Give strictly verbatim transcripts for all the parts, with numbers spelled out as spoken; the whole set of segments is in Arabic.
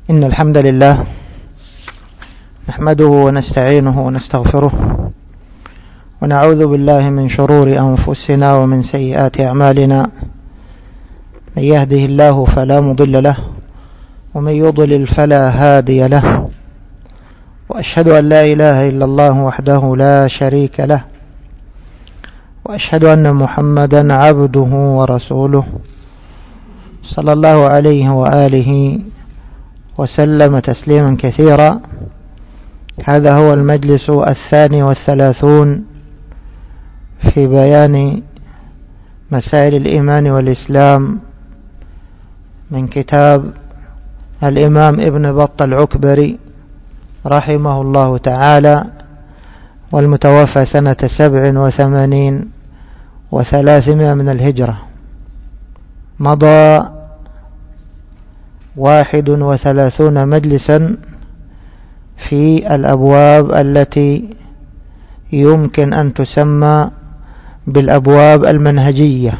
إن الحمد لله نحمده ونستعينه ونستغفره ونعوذ بالله من شرور أنفسنا ومن سيئات أعمالنا. من يهده الله فلا مضل له ومن يضلل فلا هادي له، وأشهد أن لا إله إلا الله وحده لا شريك له، وأشهد أن محمدا عبده ورسوله صلى الله عليه وآله وسلم تسليما كثيرا. هذا هو المجلس الثاني والثلاثون في بيان مسائل الإيمان والإسلام من كتاب الإمام ابن بطة العكبري رحمه الله تعالى، والمتوفى سنة سبع وثمانين وثلاثمائة من الهجرة. مضى واحد وثلاثون مجلسا في الأبواب التي يمكن أن تسمى بالأبواب المنهجية،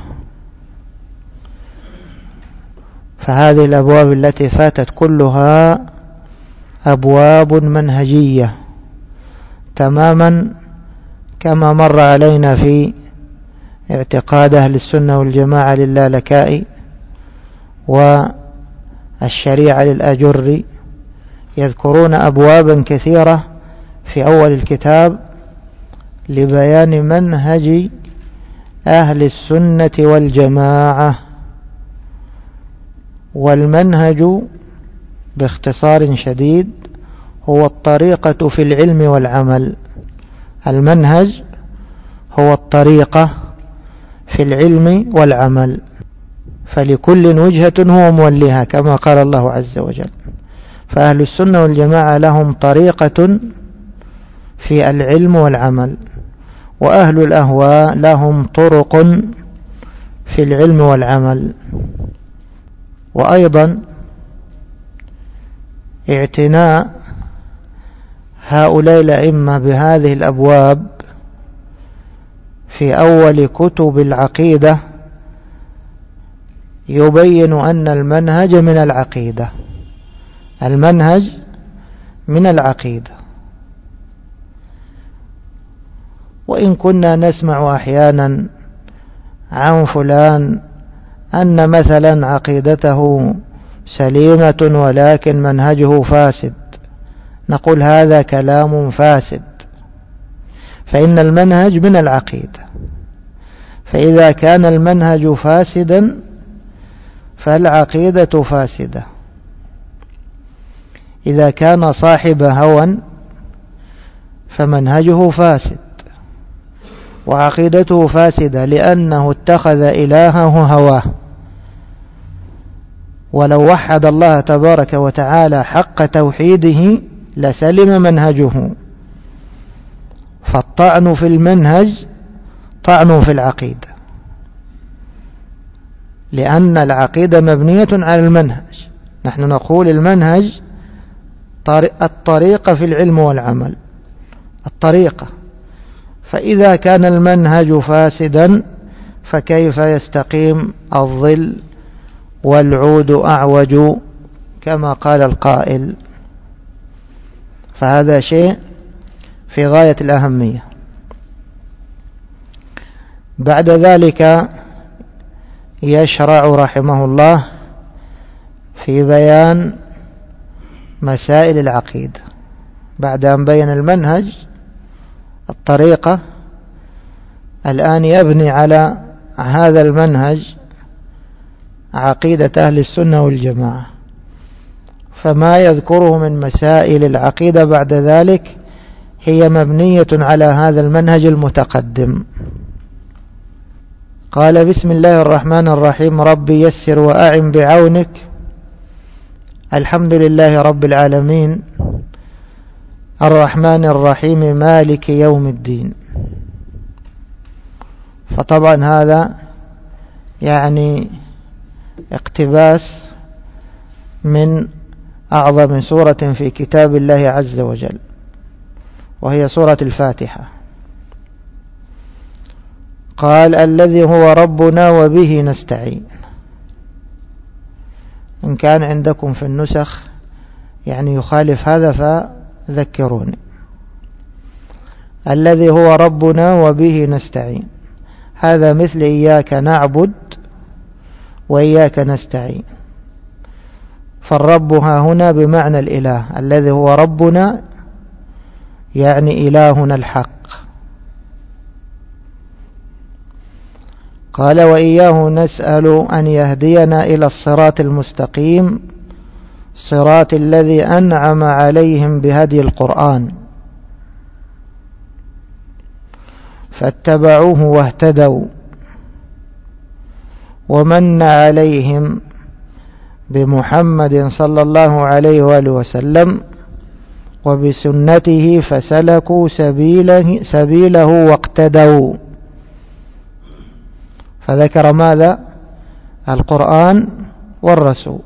فهذه الأبواب التي فاتت كلها أبواب منهجية تماما كما مر علينا في اعتقاد أهل السنة والجماعة للالكائي والشريعة للأجري، يذكرون أبوابا كثيرة في أول الكتاب لبيان منهج أهل السنة والجماعة. والمنهج باختصار شديد هو الطريقة في العلم والعمل. المنهج هو الطريقة في العلم والعمل، فلكل وجهة هو موليها كما قال الله عز وجل. فأهل السنة والجماعة لهم طريقة في العلم والعمل، وأهل الأهواء لهم طرق في العلم والعمل. وأيضا اعتناء هؤلاء الأئمة بهذه الأبواب في أول كتب العقيدة يبين أن المنهج من العقيدة. المنهج من العقيدة. وإن كنا نسمع أحيانا عن فلان أن مثلا عقيدته سليمة ولكن منهجه فاسد، نقول هذا كلام فاسد، فإن المنهج من العقيدة. فإذا كان المنهج فاسدا فالعقيدة فاسدة. إذا كان صاحب هوى فمنهجه فاسد وعقيدته فاسدة، لأنه اتخذ إلهه هواه. ولو وحد الله تبارك وتعالى حق توحيده لسلم منهجه. فالطعن في المنهج طعن في العقيدة، لأن العقيدة مبنية على المنهج. نحن نقول المنهج الطريقة في العلم والعمل، الطريقة. فإذا كان المنهج فاسدا فكيف يستقيم الظل والعود أعوج كما قال القائل؟ فهذا شيء في غاية الأهمية. بعد ذلك يشرع رحمه الله في بيان مسائل العقيدة. بعد أن بين المنهج الطريقة، الآن يبني على هذا المنهج عقيدة أهل السنة والجماعة. فما يذكره من مسائل العقيدة بعد ذلك هي مبنية على هذا المنهج المتقدم. قال: بسم الله الرحمن الرحيم. ربي يسر وأعن بعونك. الحمد لله رب العالمين الرحمن الرحيم مالك يوم الدين. فطبعا هذا يعني اقتباس من أعظم سورة في كتاب الله عز وجل، وهي سورة الفاتحة. قال: الذي هو ربنا وبه نستعين. إن كان عندكم في النسخ يعني يخالف هذا فذكروني. الذي هو ربنا وبه نستعين، هذا مثل إياك نعبد وإياك نستعين، فالرب ها هنا بمعنى الإله، الذي هو ربنا يعني إلهنا الحق. قال وإياه نسأل أن يهدينا إلى الصراط المستقيم، صراط الذي أنعم عليهم بهدي القرآن فاتبعوه واهتدوا، ومن عليهم بمحمد صلى الله عليه وآله وسلم وبسنته فسلكوا سبيله, سبيله واقتدوا. فذكر ماذا؟ القرآن والرسول.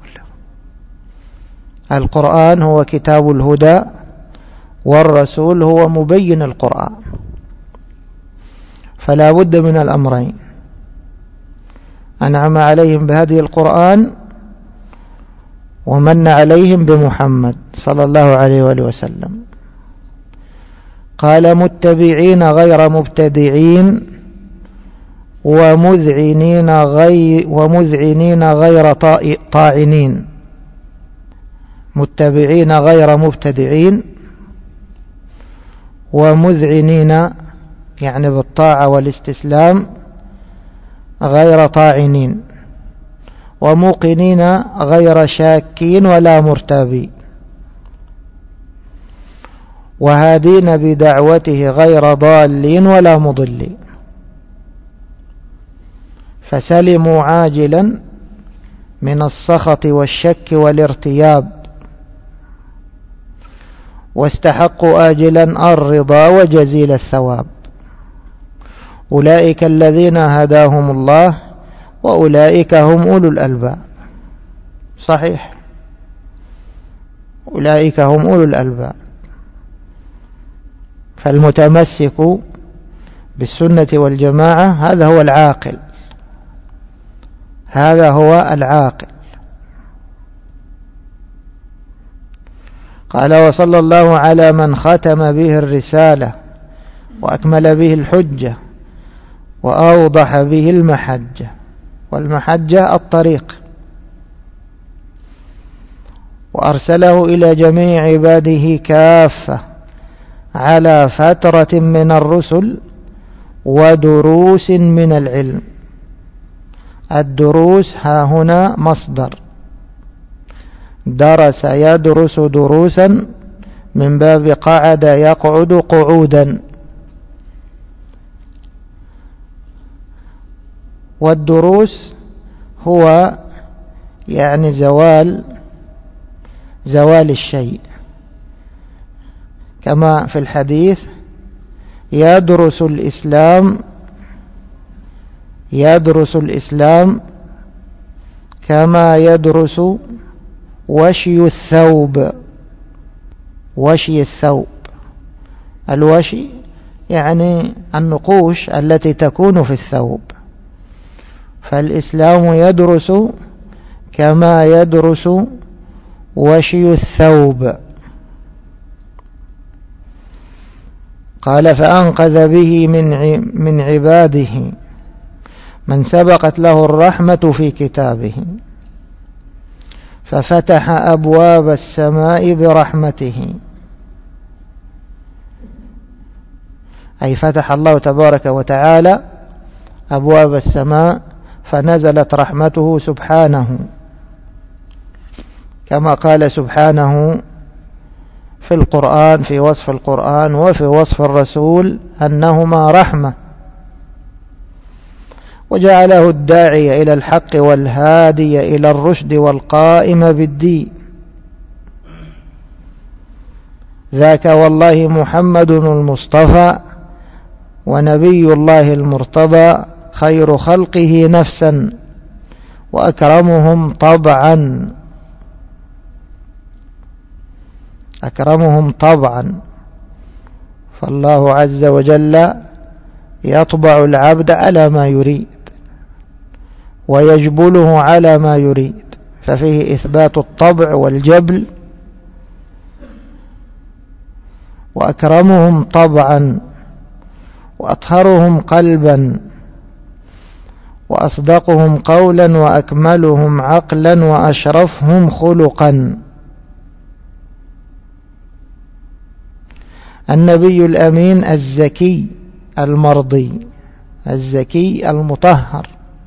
القرآن هو كتاب الهدى، والرسول هو مبين القرآن، فلا بد من الأمرين: أنعم عليهم بهدي القرآن، ومن عليهم بمحمد صلى الله عليه وآله وسلم. قال متبعين غير مبتدعين ومذعنين غير, ومذعنين غير طاعنين. متبعين غير مبتدعين ومذعنين يعني بالطاعة والاستسلام غير طاعنين، وموقنين غير شاكين ولا مرتابين، وهادين بدعوته غير ضالين ولا مضلين. فسلموا عاجلا من السخط والشك والارتياب، واستحقوا آجلا الرضا وجزيل الثواب. أولئك الذين هداهم الله وأولئك هم أولو الألباب. صحيح، أولئك هم أولو الألباب. فالمتمسك بالسنة والجماعة هذا هو العاقل، هذا هو العاقل. قال وصلى الله على من ختم به الرسالة وأكمل به الحجة وأوضح به المحجة. والمحجة الطريق، وأرسله إلى جميع عباده كافة على فترة من الرسل ودروس من العلم. الدروس ها هنا مصدر، درس يدرس دروسا من باب قعد يقعد قعودا. والدروس هو يعني زوال زوال الشيء، كما في الحديث يدرس الإسلام يدرس الإسلام كما يدرس وشي الثوب. وشي الثوب، الوشي يعني النقوش التي تكون في الثوب. فالإسلام يدرس كما يدرس وشي الثوب. قال فأنقذ به من من عباده من سبقت له الرحمة في كتابه، ففتح أبواب السماء برحمته، أي فتح الله تبارك وتعالى أبواب السماء فنزلت رحمته سبحانه، كما قال سبحانه في القرآن في وصف القرآن وفي وصف الرسول أنهما رحمة. وجعله الداعي إلى الحق والهادي إلى الرشد والقائم بالدين. ذاك والله محمد المصطفى ونبي الله المرتضى، خير خلقه نفسا وأكرمهم طبعا أكرمهم طبعا. فالله عز وجل يطبع العبد على ما يريد ويجبله على ما يريد، ففيه إثبات الطبع والجبل وأكرمهم طبعا وأطهرهم قلبا وأصدقهم قولا وأكملهم عقلا وأشرفهم خلقا. النبي الأمين الزكي المرضي الزكي المطهر،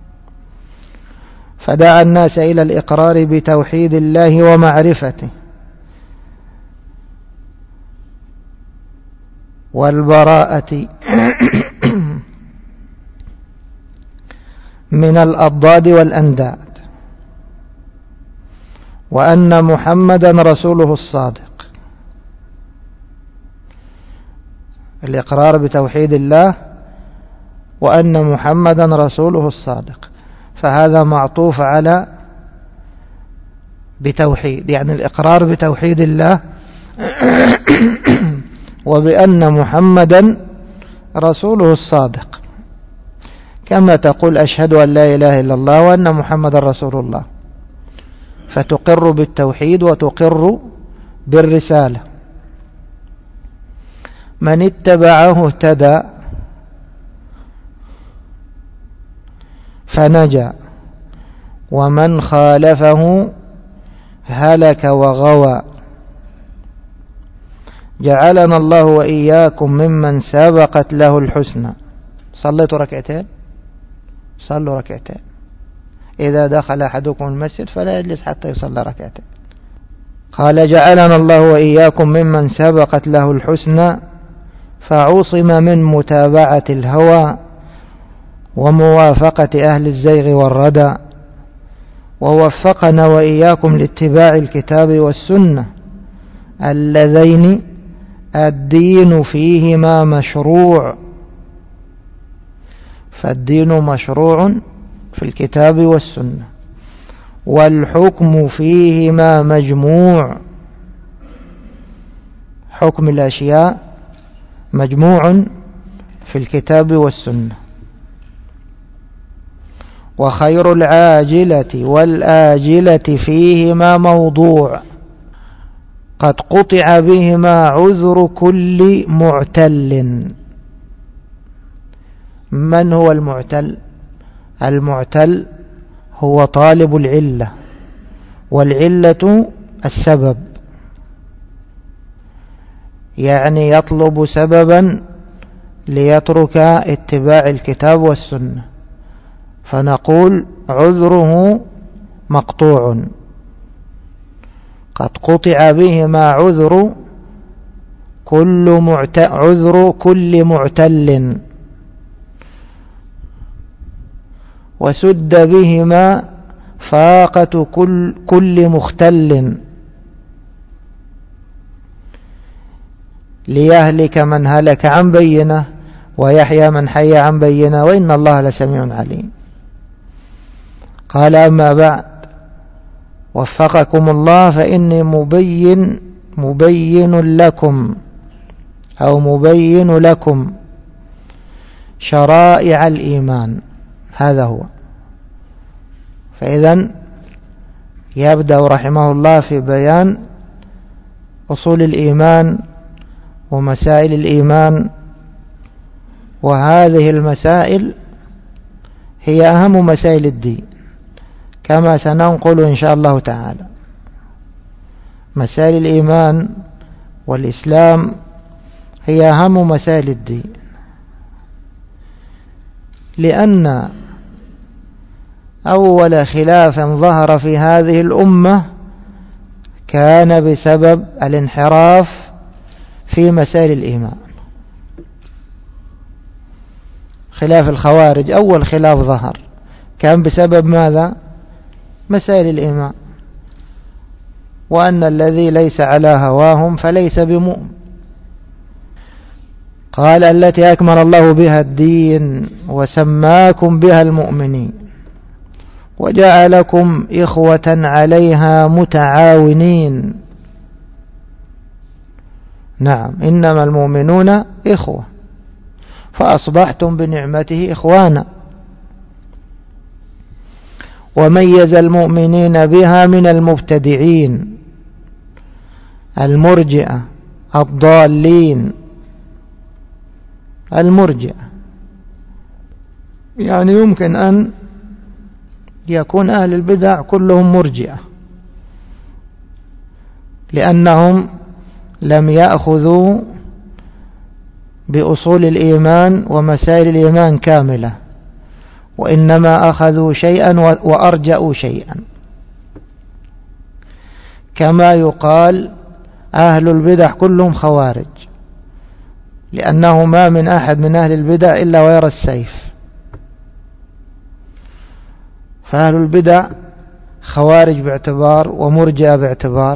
فدعا الناس إلى الإقرار بتوحيد الله ومعرفته والبراءة من الأضداد والأنداد، وأن محمدا رسوله الصادق. الإقرار بتوحيد الله وأن محمدا رسوله الصادق، فهذا معطوف على بتوحيد، يعني الإقرار بتوحيد الله وبأن محمدا رسوله الصادق، كما تقول أشهد أن لا إله إلا الله وأن محمدا رسول الله، فتقر بالتوحيد وتقر بالرسالة. من اتبعه اهتدى فنجا، ومن خالفه هلك وغوى. جعلنا الله وإياكم ممن سبقت له الحسنى. صليتوا ركعتين؟ صلوا ركعتين. إذا دخل أحدكم المسجد فلا يجلس حتى يصلي ركعتين. قال جعلنا الله وإياكم ممن سبقت له الحسنى، فعصم من متابعة الهوى وموافقة أهل الزيغ والردى، ووفقنا وإياكم لاتباع الكتاب والسنة اللذين الدين فيهما مشروع. فالدين مشروع في الكتاب والسنة، والحكم فيهما مجموع. حكم الأشياء مجموع في الكتاب والسنة. وخير العاجلة والآجلة فيهما موضوع، قد قطع بهما عذر كل معتل. من هو المعتل؟ المعتل هو طالب العلة، والعلة السبب، يعني يطلب سببا ليترك اتباع الكتاب والسنة، فنقول عذره مقطوع. قد قطع بهما عذر كل معت... عذر كل معتل، وسد بهما فاقة كل, كل مختل، ليهلك من هلك عن بينه ويحيى من حي عن بينه وإن الله لسميع عليم. قال أما بعد، وفقكم الله، فإني مبين مبين لكم أو مبين لكم شرائع الإيمان. هذا هو. فإذن يبدأ رحمه الله في بيان أصول الإيمان ومسائل الإيمان، وهذه المسائل هي أهم مسائل الدين كما سننقل إن شاء الله تعالى. مسائل الإيمان والإسلام هي أهم مسائل الدين، لأن أول خلاف ظهر في هذه الأمة كان بسبب الانحراف في مسائل الإيمان. خلاف الخوارج أول خلاف ظهر كان بسبب ماذا؟ مسائل الإيمان، وأن الذي ليس على هواهم فليس بمؤمن. قال التي أكمل الله بها الدين وسماكم بها المؤمنين وجعلكم إخوة عليها متعاونين. نعم، إنما المؤمنون إخوة، فأصبحتم بنعمته إخوانا. وميز المؤمنين بها من المبتدعين المرجئة الضالين المرجئة. يعني يمكن أن يكون أهل البدع كلهم مرجئة، لأنهم لم يأخذوا بأصول الإيمان ومسائل الإيمان كاملة، وإنما أخذوا شيئا وأرجأوا شيئا. كما يقال أهل البدع كلهم خوارج، لأنه ما من أحد من أهل البدع إلا ويرى السيف. فأهل البدع خوارج باعتبار ومرجئة باعتبار.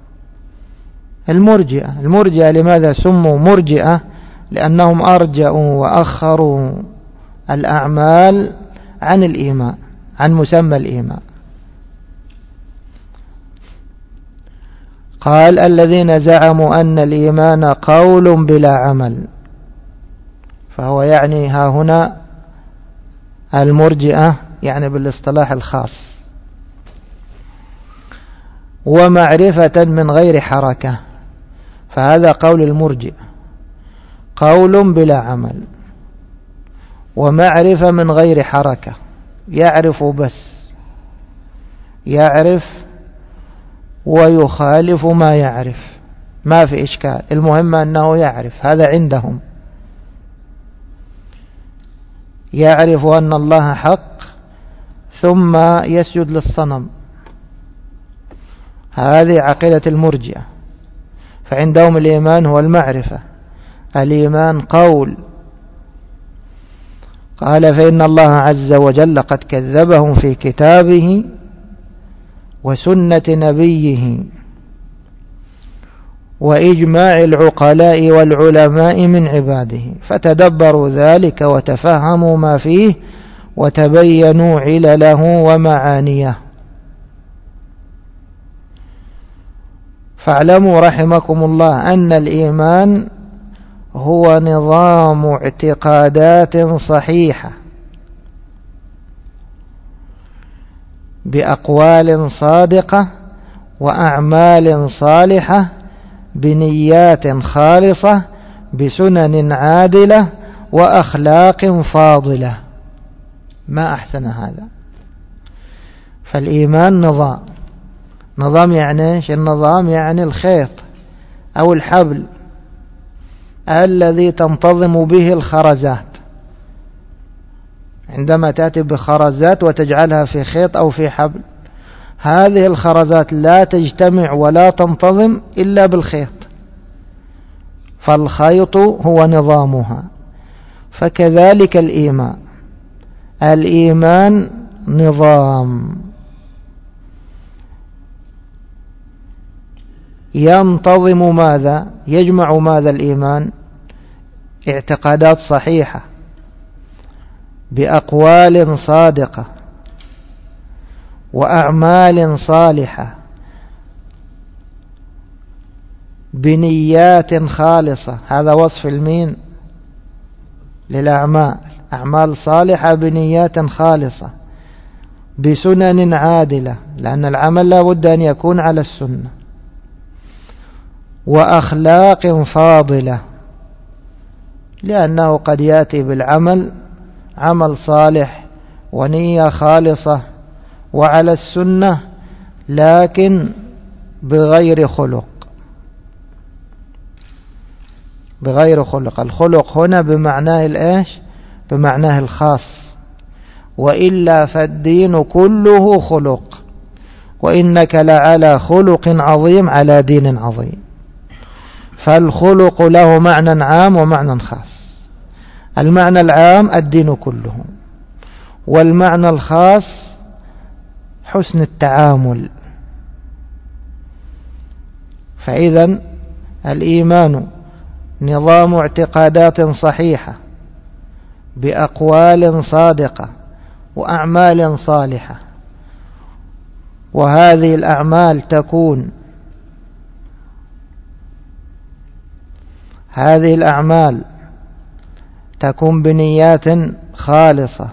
المرجئة المرجئة لماذا سموا مرجئة؟ لأنهم أرجأوا وأخروا الأعمال عن الإيمان، عن مسمى الإيمان. قال الذين زعموا أن الإيمان قول بلا عمل، فهو يعني ها هنا المرجئة يعني بالاصطلاح الخاص. ومعرفة من غير حركة، فهذا قول المرجئة، قول بلا عمل، ومعرفة من غير حركة، يعرف بس، يعرف ويخالف ما يعرف، ما في إشكال، المهم أنه يعرف، هذا عندهم. يعرف أن الله حق ثم يسجد للصنم، هذه عقيدة المرجئة. فعندهم الإيمان هو المعرفة، الإيمان قول. قال فإن الله عز وجل قد كذبهم في كتابه وسنة نبيه وإجماع العقلاء والعلماء من عباده، فتدبروا ذلك وتفهموا ما فيه وتبينوا علله ومعانيه. فاعلموا رحمكم الله أن الإيمان هو نظام اعتقادات صحيحة بأقوال صادقة وأعمال صالحة بنيات خالصة بسنن عادلة وأخلاق فاضلة. ما أحسن هذا. فالإيمان نظام. نظام يعني ايش؟ النظام يعني الخيط أو الحبل الذي تنتظم به الخرزات. عندما تأتي بخرزات وتجعلها في خيط أو في حبل، هذه الخرزات لا تجتمع ولا تنتظم إلا بالخيط، فالخيط هو نظامها. فكذلك الإيمان، الإيمان نظام ينتظم ماذا؟ يجمع ماذا الإيمان؟ اعتقادات صحيحة بأقوال صادقة وأعمال صالحة بنيات خالصة. هذا وصف المين للأعمال، أعمال صالحة بنيات خالصة بسنن عادلة، لأن العمل لا بد أن يكون على السنة، وأخلاق فاضلة، لأنه قد يأتي بالعمل عمل صالح ونية خالصة وعلى السنة لكن بغير خلق، بغير خلق. الخلق هنا بمعناه الإيش؟ بمعناه الخاص، وإلا فالدين كله خلق، وإنك لعلى خلق عظيم على دين عظيم. فالخلق له معنى عام ومعنى خاص. المعنى العام الدين كله، والمعنى الخاص حسن التعامل. فإذا الإيمان نظام اعتقادات صحيحة بأقوال صادقة وأعمال صالحة، وهذه الأعمال تكون هذه الأعمال تكون بنيات خالصة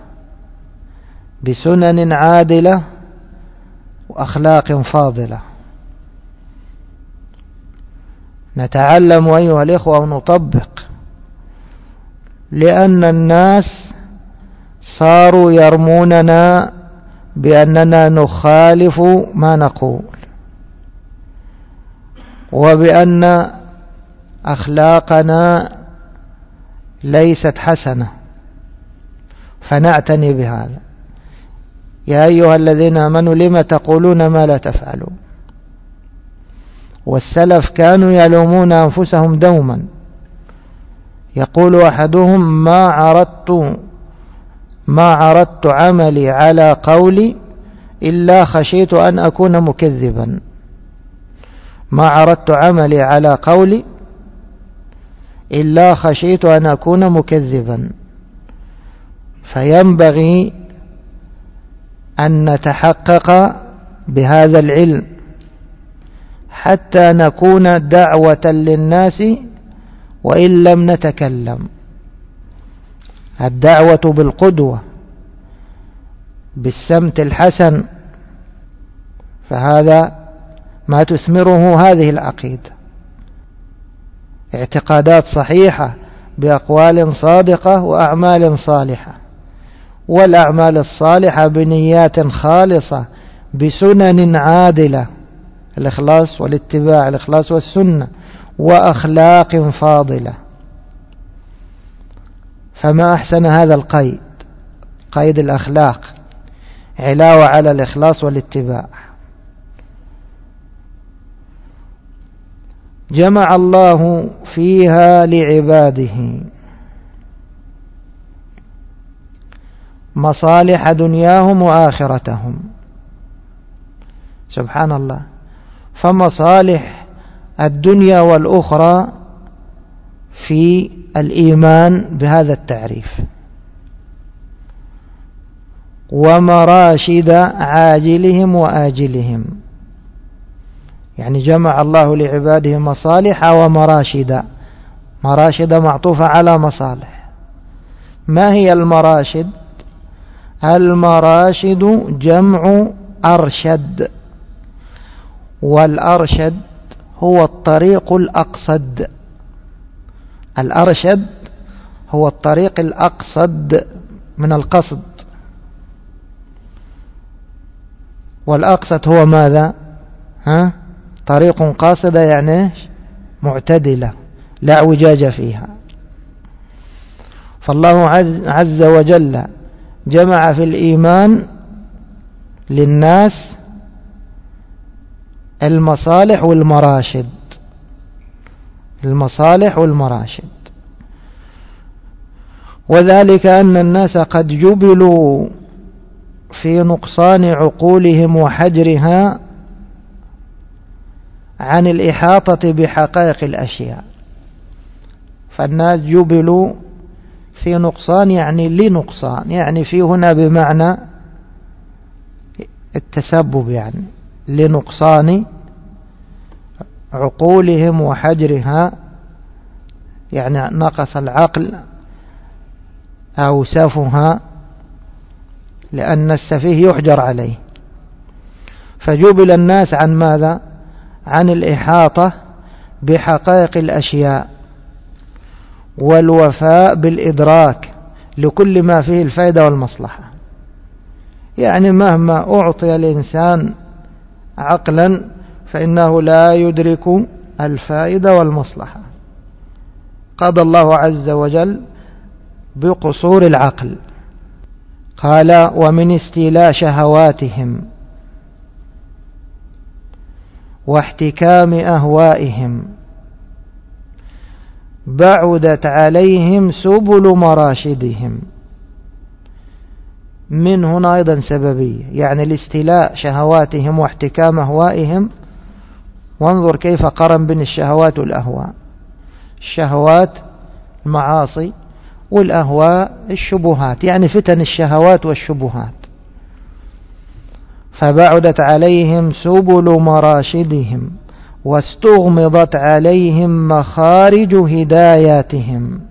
بسنن عادلة وأخلاق فاضلة. نتعلم أيها الإخوة ونطبق، لأن الناس صاروا يرموننا بأننا نخالف ما نقول، وبأن أخلاقنا ليست حسنة، فنعتني بهذا. يا أيها الذين آمنوا لم تقولون ما لا تفعلون. والسلف كانوا يلومون أنفسهم دوما، يقول أحدهم ما عرضت ما عرضت عملي على قولي إلا خشيت أن أكون مكذبا. ما عرضت عملي على قولي إلا خشيت أن أكون مكذبا. فينبغي أن نتحقق بهذا العلم حتى نكون دعوة للناس وإن لم نتكلم. الدعوة بالقدوة، بالسمت الحسن، فهذا ما تثمره هذه العقيدة، اعتقادات صحيحة بأقوال صادقة وأعمال صالحة، والأعمال الصالحة بنيات خالصة بسنن عادلة، الإخلاص والاتباع، الإخلاص والسنة، وأخلاق فاضلة. فما أحسن هذا القيد، قيد الأخلاق، علاوة على الإخلاص والاتباع. جمع الله فيها لعباده مصالح دنياهم وآخرتهم. سبحان الله. فمصالح الدنيا والأخرى في الإيمان بهذا التعريف، ومراشد عاجلهم وآجلهم، يعني جمع الله لعباده مصالح ومراشد. مراشد معطوفة على مصالح. ما هي المراشد؟ المراشد جمع أرشد، والأرشد هو الطريق الأقصد. الأرشد هو الطريق الأقصد من القصد، والأقصد هو ماذا؟ ها؟ طريق قاصدة، يعني معتدلة لا اعوجاج فيها. فالله عز وجل جمع في الإيمان للناس المصالح والمراشد، المصالح والمراشد. وذلك أن الناس قد جبلوا في نقصان عقولهم وحجرها عن الإحاطة بحقائق الأشياء. فالناس جبلوا في نقصان، يعني لنقصان، يعني في هنا بمعنى التسبب، يعني لنقصان عقولهم وحجرها، يعني نقص العقل أو سفها، لأن السفيه يحجر عليه. فجبل الناس عن ماذا؟ عن الإحاطة بحقائق الأشياء والوفاء بالإدراك لكل ما فيه الفائدة والمصلحة. يعني مهما أعطي الإنسان عقلا فإنه لا يدرك الفائدة والمصلحة. قضى الله عز وجل بقصور العقل. قال: ومن استيلاء شهواتهم واحتكام أهوائهم بعدت عليهم سبل مراشدهم. من هنا أيضا سببية، يعني الاستيلاء شهواتهم واحتكام أهوائهم. وانظر كيف قرن بين الشهوات والأهواء. الشهوات المعاصي، والأهواء الشبهات، يعني فتن الشهوات والشبهات. فبعدت عليهم سبل مراشدهم واستغمضت عليهم مخارج هداياتهم.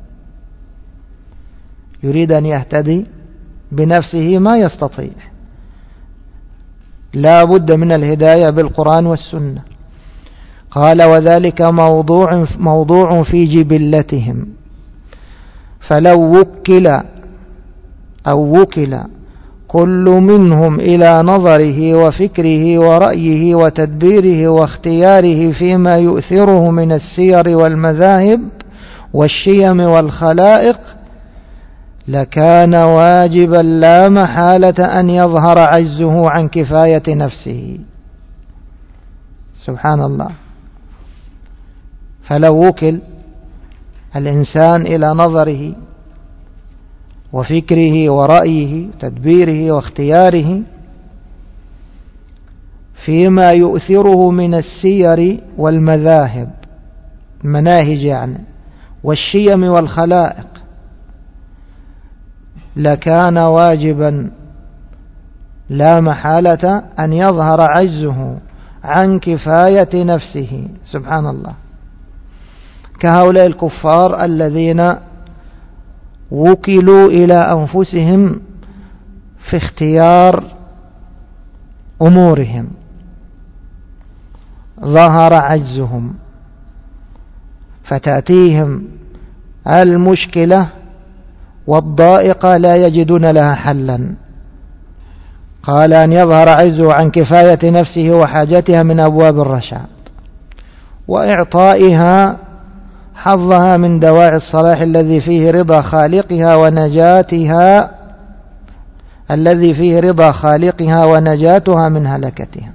يريد أن يهتدي بنفسه ما يستطيع، لا بد من الهداية بالقرآن والسنة. قال وذلك موضوع, موضوع في جبلتهم، فلو وكل أو وكل كل منهم إلى نظره وفكره ورأيه وتدبيره واختياره فيما يؤثره من السير والمذاهب والشيم والخلائق لكان واجبا لا محالة أن يظهر عجزه عن كفاية نفسه. سبحان الله. فلو وكل الإنسان إلى نظره وفكره ورأيه وتدبيره واختياره فيما يؤثره من السير والمذاهب المناهج يعني والشيم والخلائق لكان واجبا لا محالة أن يظهر عجزه عن كفاية نفسه. سبحان الله. كهؤلاء الكفار الذين وكلوا إلى أنفسهم في اختيار أمورهم ظهر عجزهم، فتأتيهم المشكلة والضائقة لا يجدون لها حلا. قال أن يظهر عجزه عن كفاية نفسه وحاجتها من أبواب الرشاد وإعطائها حظها من دواعي الصلاح الذي فيه رضا خالقها ونجاتها الذي فيه رضا خالقها ونجاتها من هلكتها.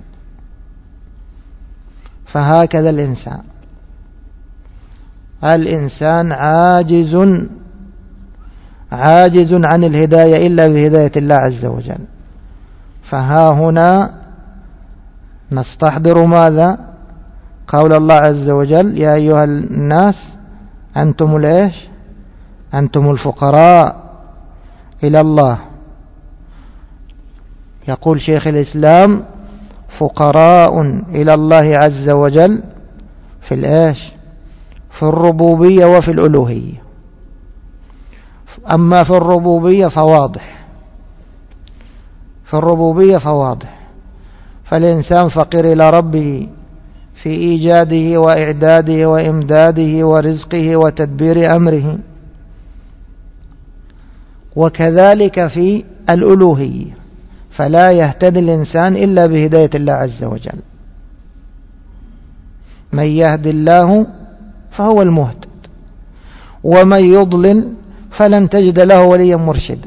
فهكذا الإنسان الإنسان عاجز عاجز عن الهداية إلا بهداية الله عز وجل. فها هنا نستحضر ماذا؟ قول الله عز وجل يا أيها الناس أنتم الإيش؟ أنتم الفقراء إلى الله. يقول شيخ الإسلام فقراء إلى الله عز وجل في الإيش؟ في الربوبية وفي الألوهية. أما في الربوبية فواضح في الربوبية فواضح فالإنسان فقير إلى ربه في إيجاده وإعداده وإمداده ورزقه وتدبير أمره، وكذلك في الألوهية فلا يهتدي الإنسان إلا بهداية الله عز وجل. من يهد الله فهو المهتد ومن يضلل فلن تجد له وليا مرشدا.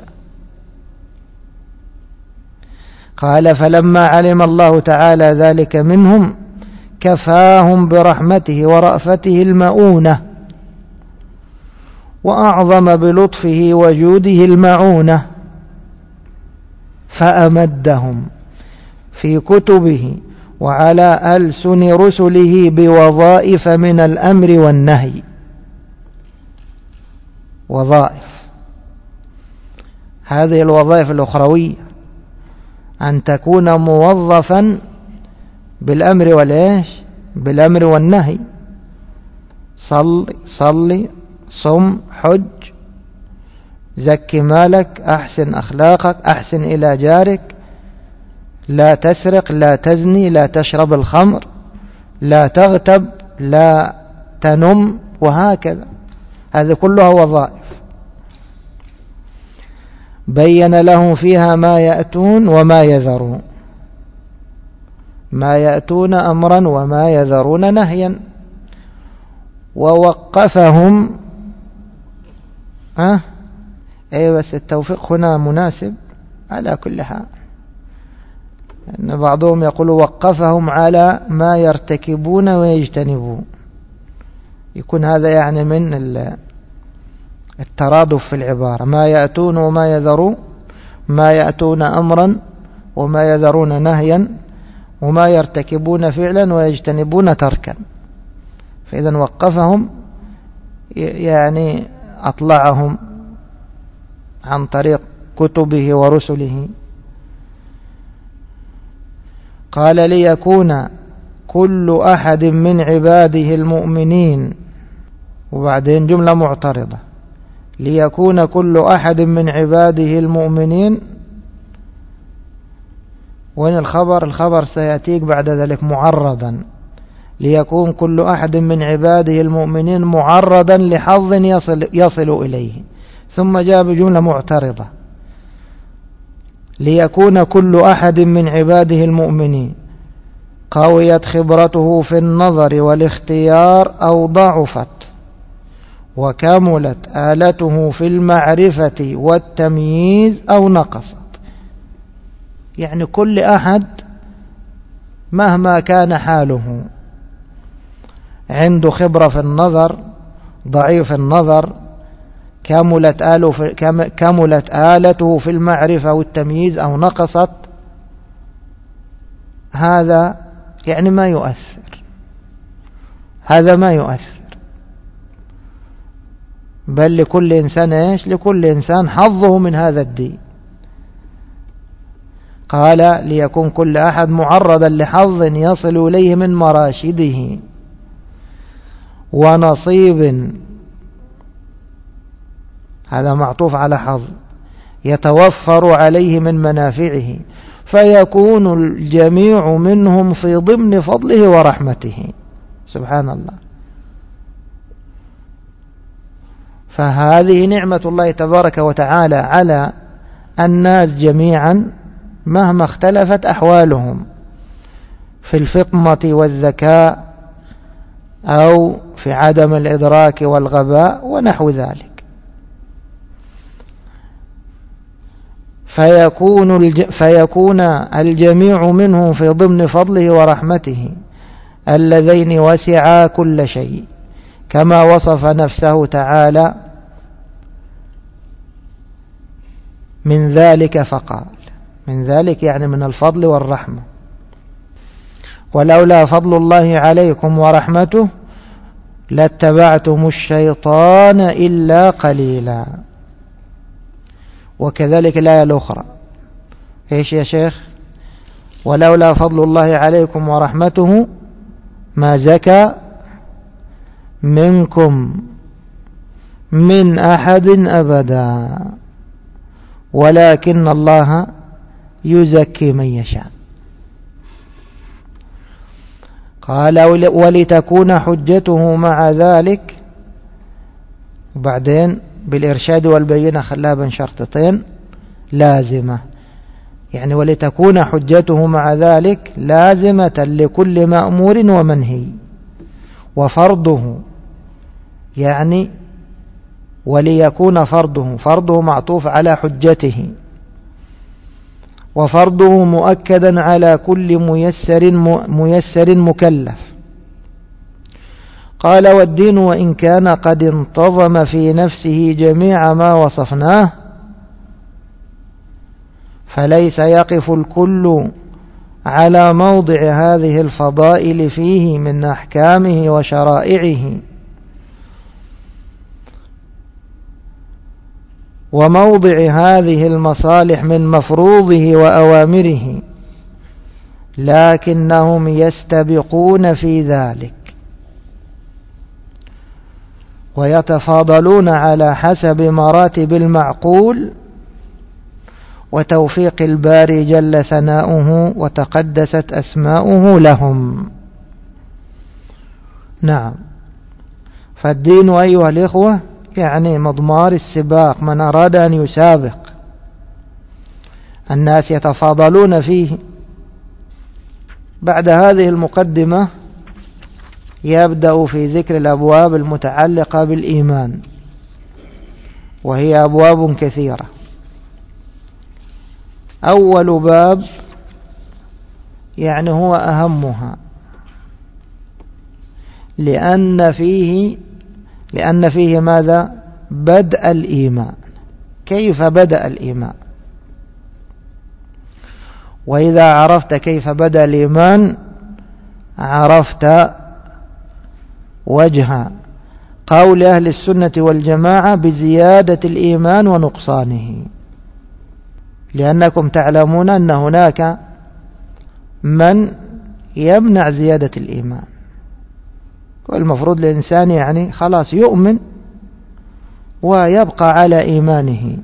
قال فلما علم الله تعالى ذلك منهم كفاهم برحمته ورأفته المؤونة وأعظم بلطفه وجوده المعونة فأمدهم في كتبه وعلى ألسن رسله بوظائف من الأمر والنهي. وظائف هذه الوظائف الأخروية أن تكون موظفا بالأمر والإيش؟ بالأمر والنهي. صل صلي صم حج زكي مالك أحسن أخلاقك أحسن إلى جارك لا تسرق لا تزني لا تشرب الخمر لا تغتب لا تنم وهكذا. هذه كلها وظائف بين لهم فيها ما يأتون وما يذرون، ما يأتون أمرا وما يذرون نهيا. ووقفهم أه؟ أي بس التوفيق هنا مناسب على كل حال. أن بعضهم يقول وقفهم على ما يرتكبون ويجتنبون، يكون هذا يعني من الترادف في العبارة. ما يأتون وما يذرون، ما يأتون أمرا وما يذرون نهيا، وما يرتكبون فعلا ويجتنبون تركا. فإذا وقفهم يعني أطلعهم عن طريق كتبه ورسله. قال ليكون كل أحد من عباده المؤمنين، وبعدين جملة معترضة، ليكون كل أحد من عباده المؤمنين. وين الخبر؟ الخبر سيأتيك بعد ذلك معرضا ليكون كل أحد من عباده المؤمنين معرضا لحظ يصل, يصل إليه. ثم جاء بجملة معترضة: ليكون كل أحد من عباده المؤمنين قويت خبرته في النظر والاختيار أو ضعفت، وكملت آلته في المعرفة والتمييز أو نقصت. يعني كل أحد مهما كان حاله، عنده خبرة في النظر، ضعيف النظر، كملت آله كملت آلته في المعرفة والتمييز أو نقصت، هذا يعني ما يؤثر، هذا ما يؤثر، بل لكل إنسان إيش؟ لكل إنسان حظه من هذا الدين. قال: ليكون كل أحد معرضا لحظ يصل إليه من مراشده ونصيب، هذا معطوف على حظ، يتوفر عليه من منافعه، فيكون الجميع منهم في ضمن فضله ورحمته. سبحان الله. فهذه نعمة الله تبارك وتعالى على الناس جميعا مهما اختلفت أحوالهم في الفطنة والذكاء أو في عدم الإدراك والغباء ونحو ذلك. فيكون, الج... فيكون الجميع منهم في ضمن فضله ورحمته اللذين وسعا كل شيء، كما وصف نفسه تعالى من ذلك فقال. من ذلك يعني من الفضل والرحمة: ولولا فضل الله عليكم ورحمته لاتبعتم الشيطان إلا قليلا. وكذلك الآية الأخرى إيش يا شيخ؟ ولولا فضل الله عليكم ورحمته ما زكى منكم من أحد أبدا ولكن الله يزكي من يشاء. قال: ولتكون حجته مع ذلك. وبعدين بالإرشاد والبينة خلاها بين شرطتين لازمة، يعني ولتكون حجته مع ذلك لازمة لكل مأمور ومنهي. وفرضه يعني وليكون فرضه، فرضه معطوف على حجته، وفرضه مؤكدا على كل ميسر ميسر مكلف. قال: والدين وإن كان قد انتظم في نفسه جميع ما وصفناه فليس يقف الكل على موضع هذه الفضائل فيه من أحكامه وشرائعه، وموضع هذه المصالح من مفروضه وأوامره، لكنهم يستبقون في ذلك ويتفاضلون على حسب مراتب المعقول وتوفيق الباري جل ثناؤه وتقدست أسماؤه لهم. نعم. فالدين أيها الإخوة يعني مضمار السباق، من أراد أن يسابق الناس يتفاضلون فيه. بعد هذه المقدمة يبدأ في ذكر الأبواب المتعلقة بالإيمان، وهي أبواب كثيرة. أول باب يعني هو أهمها، لأن فيه لأن فيه ماذا؟ بدء الإيمان. كيف بدأ الإيمان؟ وإذا عرفت كيف بدأ الإيمان عرفت وجه قول أهل السنة والجماعة بزيادة الإيمان ونقصانه، لأنكم تعلمون أن هناك من يمنع زيادة الإيمان، والمفروض الإنسان يعني خلاص يؤمن ويبقى على إيمانه،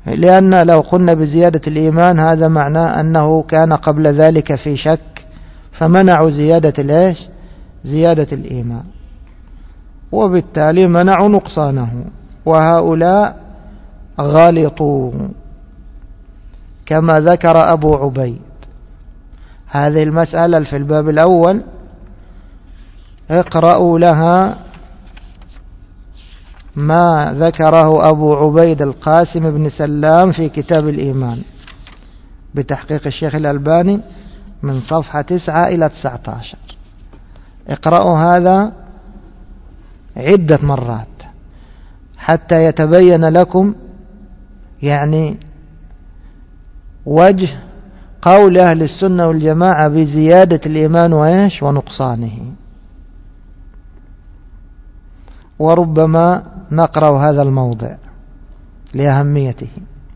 لأن لو قلنا بزيادة الإيمان هذا معناه أنه كان قبل ذلك في شك فمنعوا زيادة الإيش؟ زيادة الإيمان، وبالتالي منعوا نقصانه، وهؤلاء غالطوا كما ذكر أبو عبيد. هذه المسألة في الباب الأول اقرأوا لها ما ذكره أبو عبيد القاسم بن سلام في كتاب الإيمان بتحقيق الشيخ الألباني من صفحة تسعة إلى تسعة عشر. اقرأوا هذا عدة مرات حتى يتبين لكم يعني وجه قول أهل السنة والجماعة بزيادة الإيمان وإيش ونقصانه. وربما نقرأ هذا الموضع لأهميته.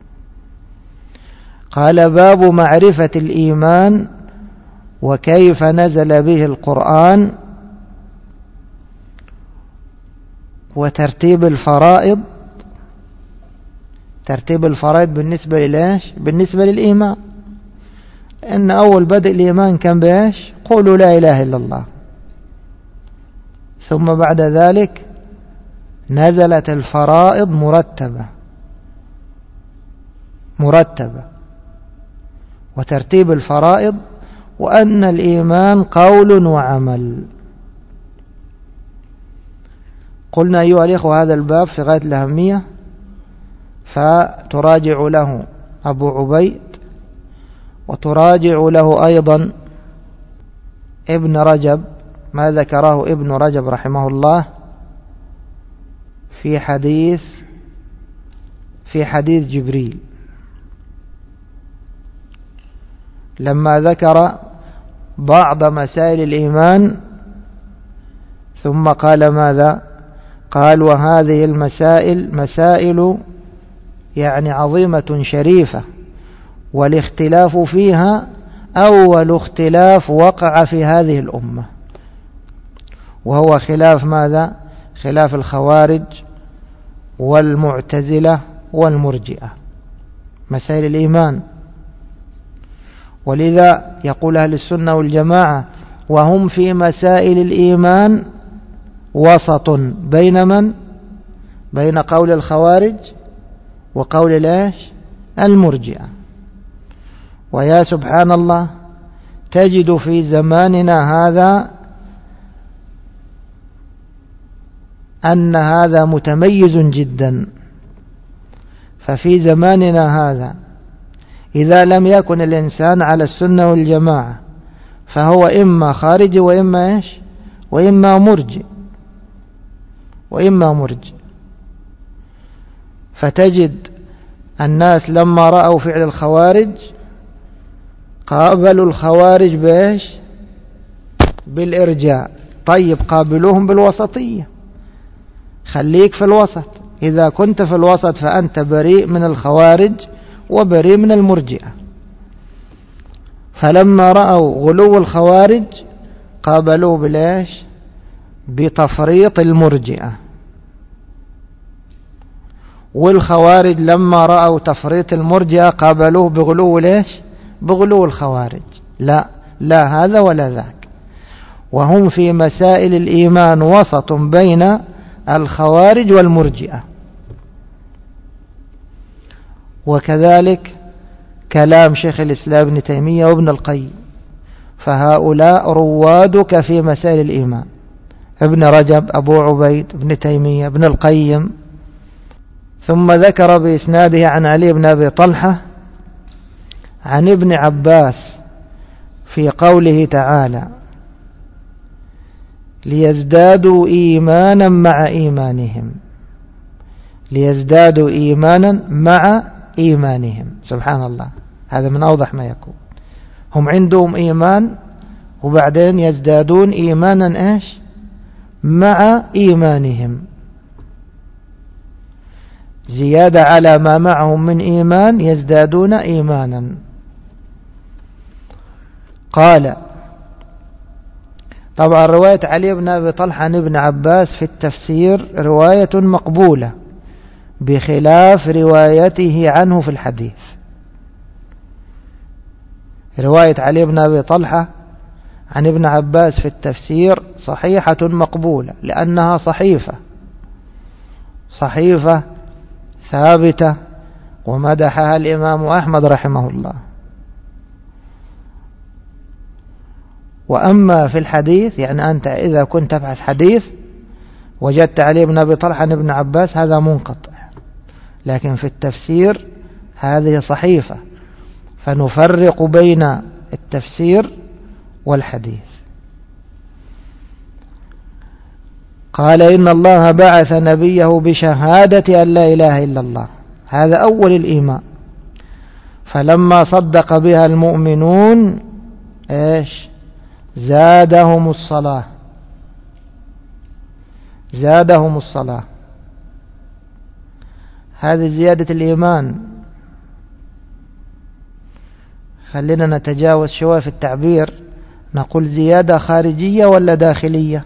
قال: باب معرفة الإيمان وكيف نزل به القرآن وترتيب الفرائض. ترتيب الفرائض بالنسبة لإيش؟ بالنسبة للإيمان، إن أول بدء الإيمان كان بإيش؟ قولوا لا إله إلا الله. ثم بعد ذلك نزلت الفرائض مرتبة مرتبة وترتيب الفرائض، وأن الإيمان قول وعمل. قلنا أيها الإخوة هذا الباب في غاية الأهمية، فتراجع له أبو عبيد، وتراجع له أيضا ابن رجب ما ذكره ابن رجب رحمه الله في حديث في حديث جبريل، لما ذكر بعض مسائل الإيمان ثم قال ماذا؟ قال: وهذه المسائل مسائل يعني عظيمة شريفة، والاختلاف فيها أول اختلاف وقع في هذه الأمة، وهو خلاف ماذا؟ خلاف الخوارج والمعتزلة والمرجئة، مسائل الإيمان. ولذا يقول أهل السنة والجماعة: وهم في مسائل الإيمان وسط بين من؟ بين قول الخوارج وقول الإيش؟ المرجئة. ويا سبحان الله، تجد في زماننا هذا أن هذا متميز جدا. ففي زماننا هذا إذا لم يكن الإنسان على السنة والجماعة فهو إما خارجي وإما إيش؟ وإما مرجئ وإما مرجئ. فتجد الناس لما رأوا فعل الخوارج قابلوا الخوارج بإيش؟ بالإرجاء. طيب قابلوهم بالوسطية، خليك في الوسط. إذا كنت في الوسط فأنت بريء من الخوارج وبريء من المرجئة. فلما رأوا غلو الخوارج قابلوه بالإيش؟ بتفريط المرجئة. والخوارج لما رأوا تفريط المرجئة قابلوه بغلو الإيش؟ بغلو الخوارج. لا لا هذا ولا ذاك. وهم في مسائل الإيمان وسط بين الخوارج والمرجئة. وكذلك كلام شيخ الإسلام ابن تيمية وابن القيم، فهؤلاء روادك في مسائل الإيمان: ابن رجب، أبو عبيد، ابن تيمية، ابن القيم. ثم ذكر بإسناده عن علي بن أبي طلحة عن ابن عباس في قوله تعالى: ليزدادوا إيمانا مع إيمانهم. ليزدادوا إيمانا مع إيمانهم. سبحان الله، هذا من أوضح ما يكون. هم عندهم إيمان وبعدين يزدادون إيمانا إيش؟ مع إيمانهم، زيادة على ما معهم من إيمان يزدادون إيمانا. قال: طبعا رواية علي بن أبي طلحة عن ابن عباس في التفسير رواية مقبولة بخلاف روايته عنه في الحديث. رواية علي بن أبي طلحة عن ابن عباس في التفسير صحيحة مقبولة، لأنها صحيفة صحيفة ثابتة، ومدحها الإمام أحمد رحمه الله. وأما في الحديث، يعني أنت إذا كنت تبحث حديث وجدت علي بن أبي طلحة عن ابن عباس، هذا منقطع. لكن في التفسير هذه صحيفة، فنفرق بين التفسير والحديث. قال إن الله بعث نبيه بشهادة أن لا إله إلا الله، هذا أول الإيمان. فلما صدق بها المؤمنون إيش؟ زادهم الصلاة، زادهم الصلاة، هذه زيادة الإيمان. خلينا نتجاوز شوية في التعبير، نقول زيادة خارجية ولا داخلية؟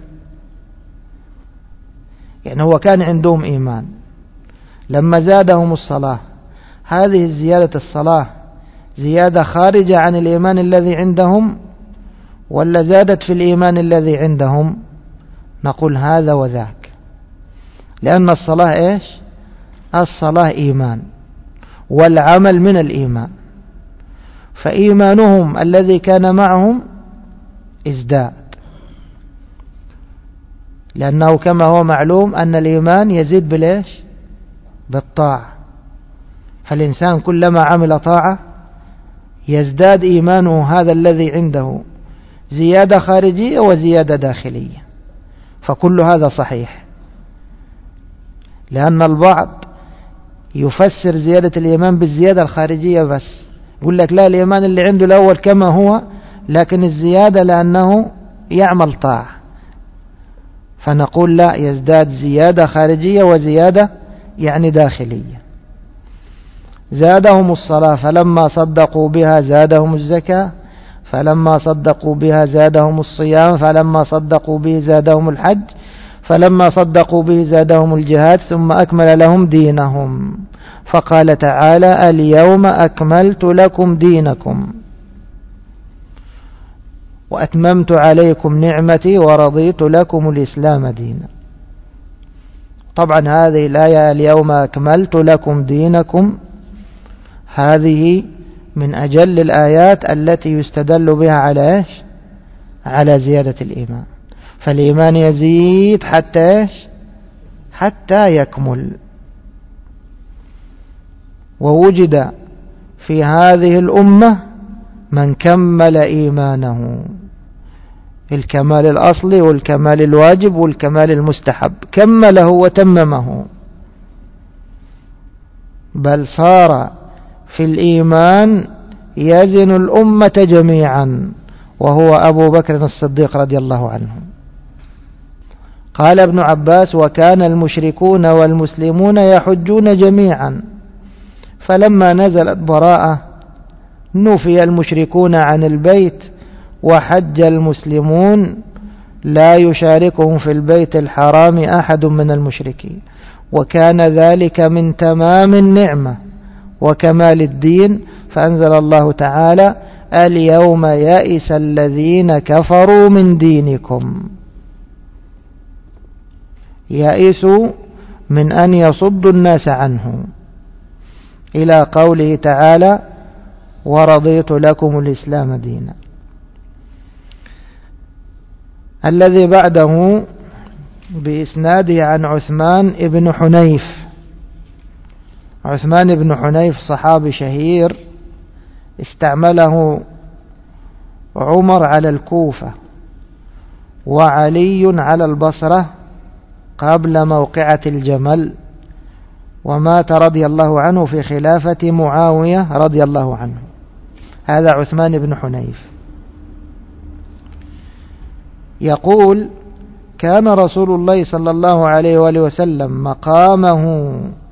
يعني هو كان عندهم إيمان، لما زادهم الصلاة، هذه زيادة الصلاة زيادة خارجة عن الإيمان الذي عندهم ولا زادت في الإيمان الذي عندهم؟ نقول هذا وذاك، لأن الصلاة إيش؟ الصلاة إيمان، والعمل من الإيمان، فإيمانهم الذي كان معهم ازداد، لأنه كما هو معلوم أن الإيمان يزيد بالإيش؟ بالطاعة. فالإنسان كلما عمل طاعة يزداد إيمانه هذا الذي عنده، زيادة خارجية وزيادة داخلية، فكل هذا صحيح. لأن البعض يفسر زيادة الإيمان بالزيادة الخارجية بس، يقول لك لا، الإيمان اللي عنده الأول كما هو، لكن الزيادة لأنه يعمل طاعة. فنقول لا، يزداد زيادة خارجية وزيادة يعني داخلية. زادهم الصلاة فلما صدقوا بها زادهم الزكاة، فلما صدقوا بها زادهم الصيام، فلما صدقوا به زادهم الحج، فلما صدقوا به زادهم الجهاد، ثم أكمل لهم دينهم. فقال تعالى: اليوم أكملت لكم دينكم وأتممت عليكم نعمتي ورضيت لكم الإسلام دينا. طبعا هذه الآية اليوم أكملت لكم دينكم هذه من أجل الآيات التي يستدل بها على إيش؟ على زيادة الإيمان. فالإيمان يزيد حتى إيش؟ حتى يكمل. ووجد في هذه الأمة من كمل إيمانه، الكمال الأصلي والكمال الواجب والكمال المستحب، كمله وتممه، بل صار في الإيمان يزن الأمة جميعا، وهو أبو بكر الصديق رضي الله عنه. قال ابن عباس: وكان المشركون والمسلمون يحجون جميعا، فلما نزلت براءة نفي المشركون عن البيت وحج المسلمون، لا يشاركهم في البيت الحرام أحد من المشركين، وكان ذلك من تمام النعمة وكمال الدين، فأنزل الله تعالى: اليوم يئس الذين كفروا من دينكم. يئسوا من أن يصدوا الناس عنه، إلى قوله تعالى: ورضيت لكم الإسلام دينا. الذي بعده بإسناده عن عثمان بن حنيف. عثمان بن حنيف صحابي شهير، استعمله عمر على الكوفة وعلي على البصرة قبل موقعة الجمل، ومات رضي الله عنه في خلافة معاوية رضي الله عنه. هذا عثمان بن حنيف يقول: كان رسول الله صلى الله عليه وآله وسلم مقامه.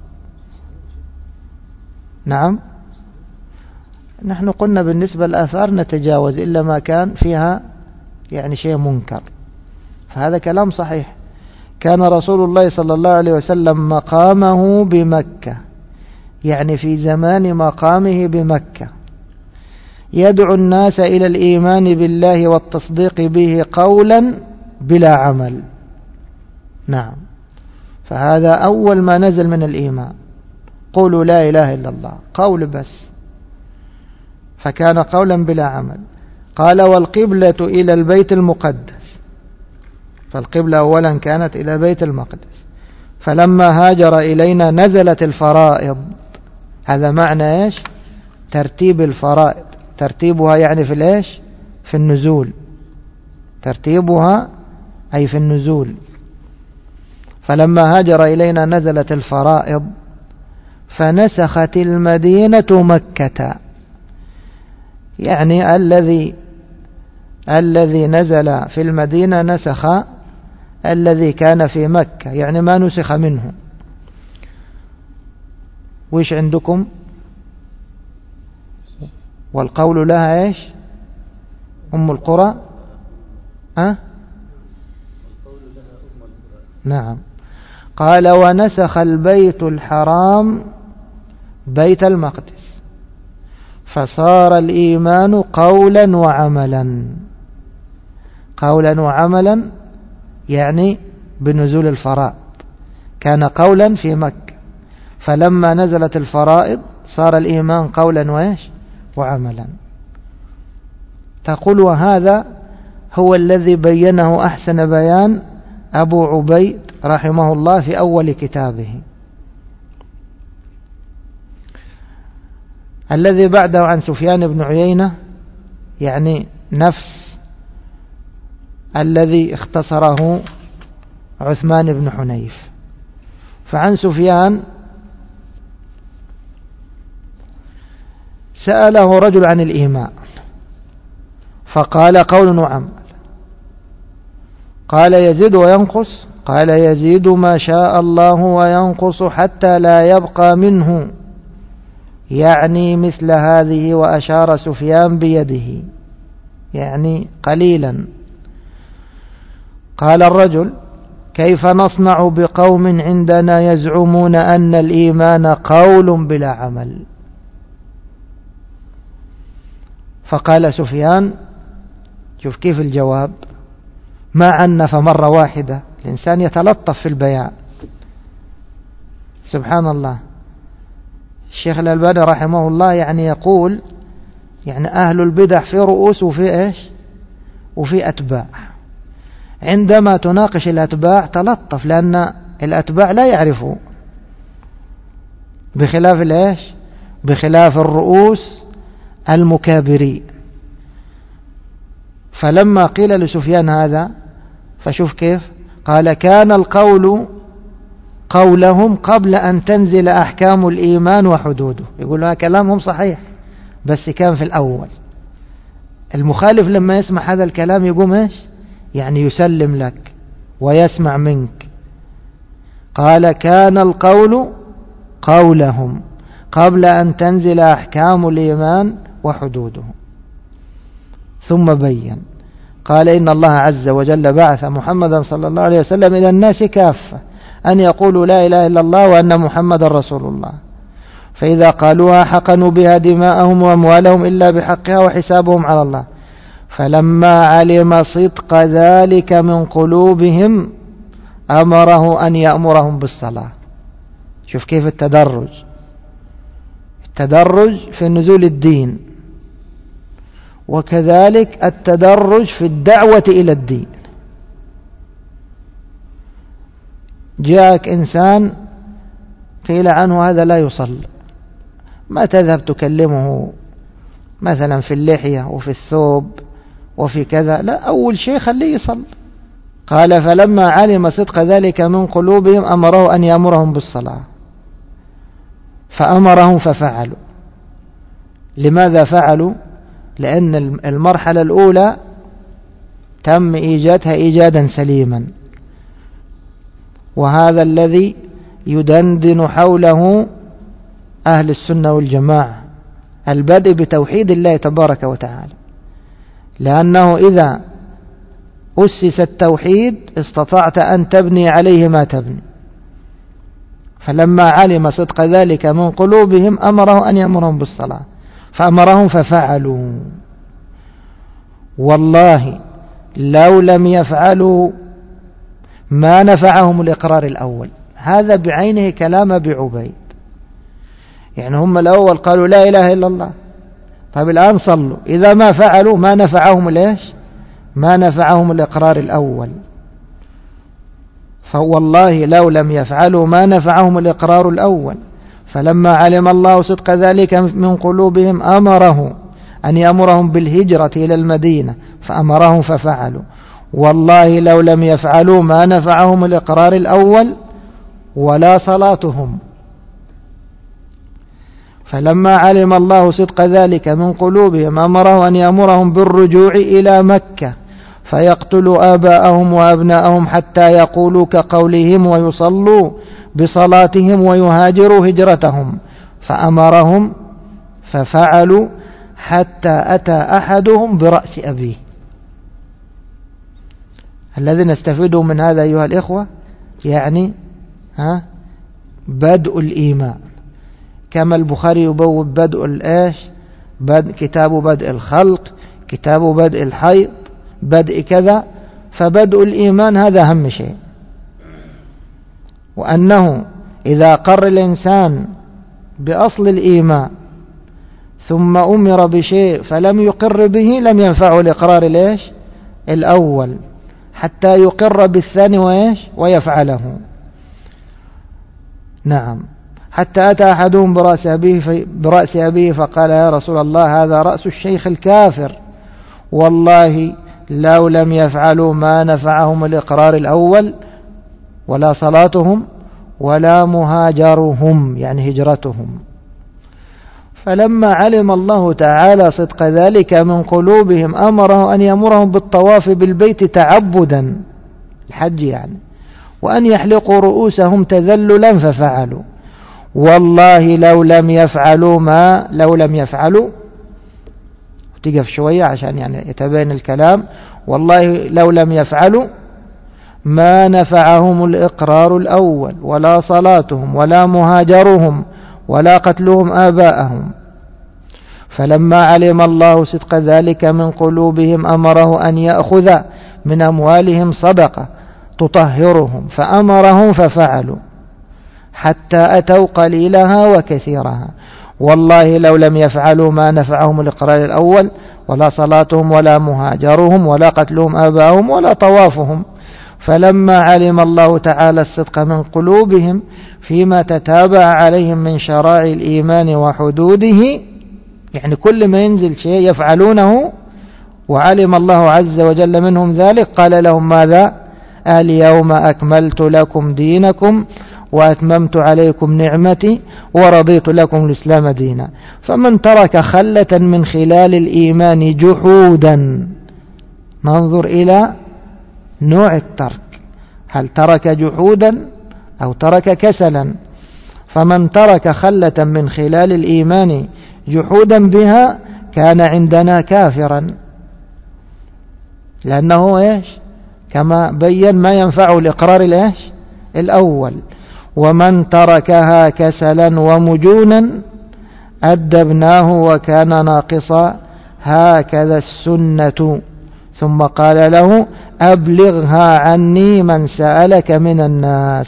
نعم، نحن قلنا بالنسبة للآثار نتجاوز إلا ما كان فيها يعني شيء منكر، فهذا كلام صحيح. كان رسول الله صلى الله عليه وسلم مقامه بمكة، يعني في زمان مقامه بمكة، يدعو الناس إلى الإيمان بالله والتصديق به قولا بلا عمل. نعم، فهذا أول ما نزل من الإيمان، قولوا لا إله إلا الله، قول بس، فكان قولا بلا عمل. قال والقبلة إلى البيت المقدس، فالقبلة أولا كانت إلى بيت المقدس، فلما هاجر إلينا نزلت الفرائض. هذا معنى إيش؟ ترتيب الفرائض، ترتيبها يعني في الإيش؟ في النزول، ترتيبها أي في النزول. فلما هاجر إلينا نزلت الفرائض فنسخت المدينة مكة، يعني الذي الذي نزل في المدينة نسخ الذي كان في مكة، يعني ما نسخ منه. وإيش عندكم؟ والقول لها إيش؟ أم القرى. أه؟ نعم. قال ونسخ البيت الحرام بيت المقدس، فصار الإيمان قولا وعملا. قولا وعملا يعني بنزول الفرائض، كان قولا في مكة، فلما نزلت الفرائض صار الإيمان قولا وإيش؟ وعملا. تقول وهذا هو الذي بينه أحسن بيان أبو عبيد رحمه الله في أول كتابه. الذي بعده عن سفيان بن عيينة يعني نفس الذي اختصره عثمان بن حنيف. فعن سفيان سأله رجل عن الإيمان فقال قول وعمل. قال يزيد وينقص؟ قال يزيد ما شاء الله وينقص حتى لا يبقى منه، يعني مثل هذه. وأشار سفيان بيده يعني قليلا. قال الرجل كيف نصنع بقوم عندنا يزعمون أن الإيمان قول بلا عمل؟ فقال سفيان، شوف كيف الجواب، ما عنف مرة واحدة، الإنسان يتلطف في البيان. سبحان الله. الشيخ الألباني رحمه الله يعني يقول يعني أهل البدع في رؤوس وفي إيش؟ وفي أتباع. عندما تناقش الأتباع تلطف، لأن الأتباع لا يعرفوا، بخلاف الإيش؟ بخلاف الرؤوس المكابرين. فلما قيل لسفيان هذا فشوف كيف قال كان القول قولهم قبل أن تنزل أحكام الإيمان وحدوده. يقول هذا كلامهم صحيح بس كان في الأول. المخالف لما يسمع هذا الكلام يقوم إيش؟ يعني يسلم لك ويسمع منك. قال كان القول قولهم قبل أن تنزل أحكام الإيمان وحدوده. ثم بين قال إن الله عز وجل بعث محمدا صلى الله عليه وسلم إلى الناس كافة أن يقولوا لا إله إلا الله وأن محمدا رسول الله، فإذا قالوها حقنوا بها دماءهم وأموالهم إلا بحقها وحسابهم على الله. فلما علم صدق ذلك من قلوبهم أمره أن يأمرهم بالصلاة. شوف كيف التدرج، التدرج في نزول الدين، وكذلك التدرج في الدعوة إلى الدين. جاءك إنسان قيل عنه هذا لا يصلي، ما تذهب تكلمه مثلا في اللحية وفي الثوب وفي كذا، لا، أول شيء خليه يصلي. قال فلما علم صدق ذلك من قلوبهم أمره أن يأمرهم بالصلاة، فأمرهم ففعلوا. لماذا فعلوا؟ لأن المرحلة الأولى تم إيجادها إيجادا سليما، وهذا الذي يدندن حوله أهل السنة والجماعة، البدء بتوحيد الله تبارك وتعالى، لأنه إذا أسس التوحيد استطعت أن تبني عليه ما تبني. فلما علم صدق ذلك من قلوبهم أمره أن يأمرهم بالصلاة، فأمرهم ففعلوا. والله لو لم يفعلوا ما نفعهم الإقرار الأول. هذا بعينه كلام أبي عبيد. يعني هم الأول قالوا لا إله إلا الله، طيب الآن صلوا، إذا ما فعلوا ما نفعهم ليش؟ ما نفعهم الإقرار الأول. فوالله لو لم يفعلوا ما نفعهم الإقرار الأول. فلما علم الله صدق ذلك من قلوبهم أمره أن يأمرهم بالهجرة إلى المدينة فأمرهم ففعلوا. والله لو لم يفعلوا ما نفعهم الإقرار الأول ولا صلاتهم. فلما علم الله صدق ذلك من قلوبهم أمره أن يأمرهم بالرجوع إلى مكة فيقتلوا آباءهم وأبناءهم حتى يقولوا كقولهم ويصلوا بصلاتهم ويهاجروا هجرتهم فأمرهم ففعلوا حتى أتى أحدهم برأس أبيه. الذي نستفيده من هذا أيها الإخوة يعني ها بدء الإيمان، كما البخاري يبوب بدء الآش بدء كتاب بدء الخلق، كتاب بدء الحيض، بدء كذا، فبدء الإيمان هذا أهم شيء. وأنه إذا قر الإنسان بأصل الإيمان ثم أمر بشيء فلم يقر به لم ينفعه الإقرار ليش الأول حتى يقر بالثاني وإيش ويفعله. نعم. حتى أتى أحدهم برأس أبيه, برأس أبيه فقال يا رسول الله هذا رأس الشيخ الكافر. والله لو لم يفعلوا ما نفعهم الإقرار الأول ولا صلاتهم ولا مهاجرهم يعني هجرتهم. فلما علم الله تعالى صدق ذلك من قلوبهم أمره أن يأمرهم بالطواف بالبيت تعبدا الحج يعني، وأن يحلقوا رؤوسهم تذللا ففعلوا. والله لو لم يفعلوا ما لو لم يفعلوا تقف شوية عشان يعني يتبين الكلام. والله لو لم يفعلوا ما نفعهم الإقرار الأول ولا صلاتهم ولا مهاجرهم ولا قتلهم آباءهم. فلما علم الله صدق ذلك من قلوبهم أمره أن يأخذ من أموالهم صدقة تطهرهم فأمرهم ففعلوا حتى أتوا قليلها وكثيرها. والله لو لم يفعلوا ما نفعهم الإقرار الأول ولا صلاتهم ولا مهاجرهم ولا قتلهم آباءهم ولا طوافهم. فلما علم الله تعالى الصدق من قلوبهم فيما تتابع عليهم من شرائع الإيمان وحدوده يعني كل ما ينزل شيء يفعلونه وعلم الله عز وجل منهم ذلك قال لهم ماذا؟ اليوم أكملت لكم دينكم وأتممت عليكم نعمتي ورضيت لكم الإسلام دينا. فمن ترك خلة من خلال الإيمان جحودا، ننظر إلى نوع الترك، هل ترك جحودا أو ترك كسلا. فمن ترك خلة من خلال الإيمان جحودا بها كان عندنا كافرا، لأنه إيش كما بين ما ينفعه الإقرار الإيش الأول. ومن تركها كسلا ومجونا أدبناه وكان ناقصا هكذا السنة. ثم قال له أبلغها عني من سألك من الناس.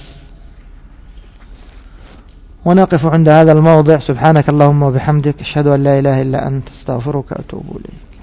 ونقف عند هذا الموضع. سبحانك اللهم وبحمدك أشهد أن لا إله إلا أنت استغفرك وأتوب إليك.